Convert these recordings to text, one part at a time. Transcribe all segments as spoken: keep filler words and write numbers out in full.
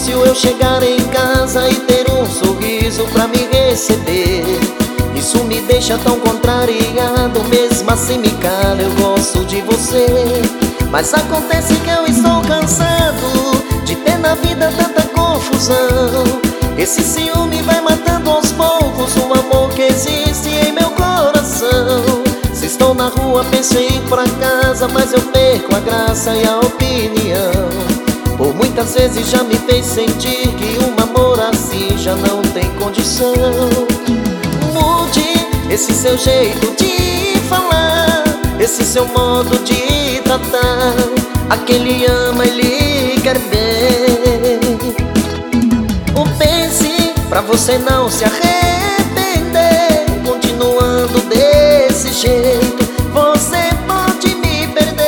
difícil eu chegar em casa e ter um sorriso pra me receber. Isso me deixa tão contrariado, mesmo assim me cala, eu gosto de você. Mas acontece que eu estou cansado de ter na vida tanta confusão. Esse ciúme vai matando aos poucos o amor que existe em meu coração. Se estou na rua penso em ir pra casa, mas eu perco a graça e a opinião. Por muitas vezes já me fez sentir que um amor assim já não tem condição. Mude esse seu jeito de falar, esse seu modo de tratar. Aquele ama, ele quer bem. Ou pense pra você não se arrepender. Continuando desse jeito, você pode me perder.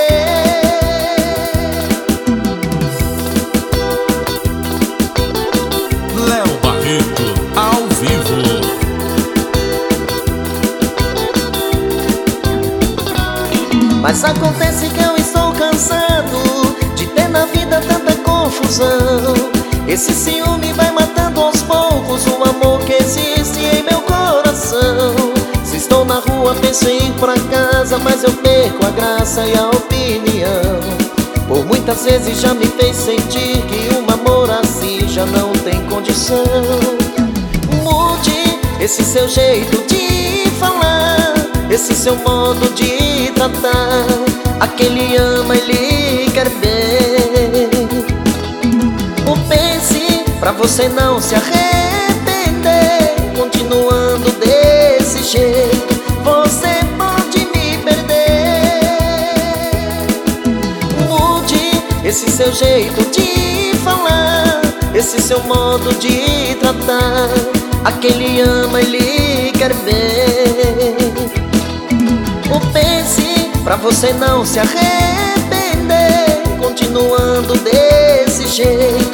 Léo Barreto, ao vivo. Mas acontece que eu estou cansado de ter na vida tanta confusão. Esse ciúme vai matando aos poucos o amor que existe em meu coração. Se estou na rua penso em ir pra casa, mas eu perco a graça e a opinião. Por muitas vezes já me fez sentir que um amor assim já não tem condição. Mude esse seu jeito de falar, esse seu modo de tratar. Aquele ama, ele quer bem. Ou pense pra você não se arrepender. Continuando desse jeito, você pode me perder. Mude esse seu jeito de falar, esse seu modo de tratar. Aquele ama, ele quer bem. Ou pense pra você não se arrepender. Continuando desse jeito,